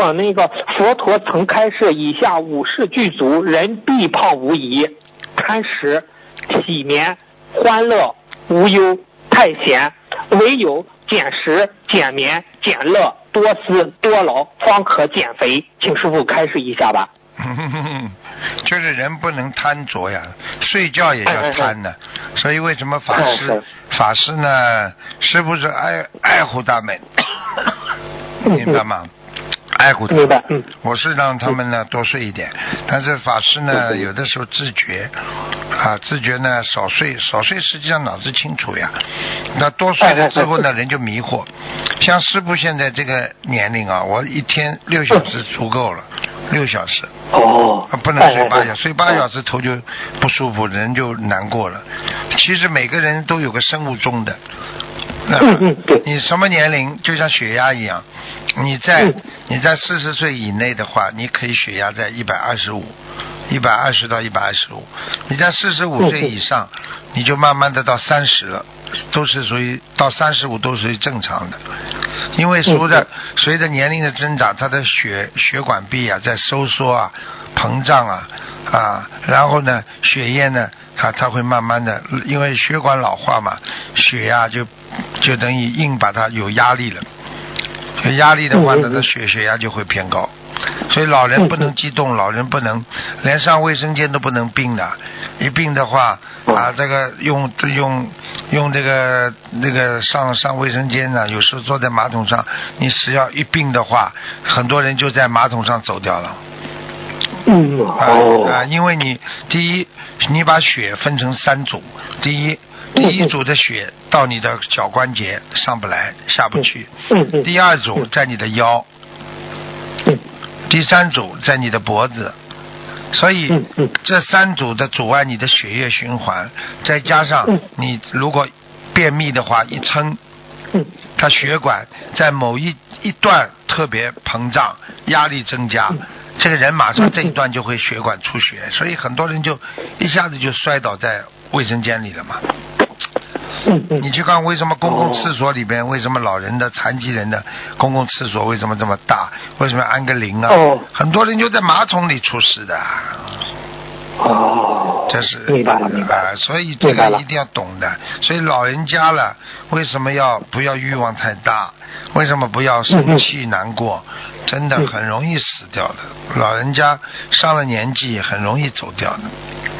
那个佛陀曾开示以下五事具足，人必胖无疑：贪食、体眠、欢乐、无忧、太闲。唯有减食、减眠、减乐、多思多劳，方可减肥。请师父开示一下吧。 就是人不能贪着呀，睡觉也叫贪呢。所以为什么法师呢，是不是爱护他们？明白吗？爱护他们，我是让他们呢多睡一点，但是法师呢有的时候自觉自觉呢少睡，实际上脑子清楚呀。那多睡了之后呢，人就迷惑。像师父现在这个年龄啊，我一天6小时足够了，6小时。不能睡8小时，睡8小时头就不舒服，人就难过了。其实每个人都有个生物钟的。你什么年龄就像血压一样，你在40岁以内的话，你可以血压在120到125，你在45岁以上，你就慢慢的到30了，都是属于到35都属于正常的。因为随着年龄的增长，它的血管壁在收缩膨胀然后呢血液呢它会慢慢的，因为血管老化嘛，血压就等于硬把它有压力了，有压力的话呢，它血压就会偏高。所以老人不能激动，老人不能连上卫生间都不能病的，一病的话这个用这个上卫生间呢，有时候坐在马桶上，你只要一病的话，很多人就在马桶上走掉了。因为第一，你把血分成3组，第一组的血到你的脚关节上不来下不去，第2组在你的腰，第3组在你的脖子，所以这3组的阻碍你的血液循环，再加上你如果便秘的话一撑，它血管在某一段特别膨胀，压力增加，这个人马上这一段就会血管出血，所以很多人就一下子就摔倒在卫生间里了嘛。你去看为什么公共厕所里边，为什么老人的残疾人的公共厕所为什么这么大，为什么安个铃很多人就在马桶里出事的。这是明白了所以这个一定要懂的。所以老人家了，为什么不要欲望太大？为什么不要生气难过？真的很容易死掉的。老人家上了年纪很容易走掉的。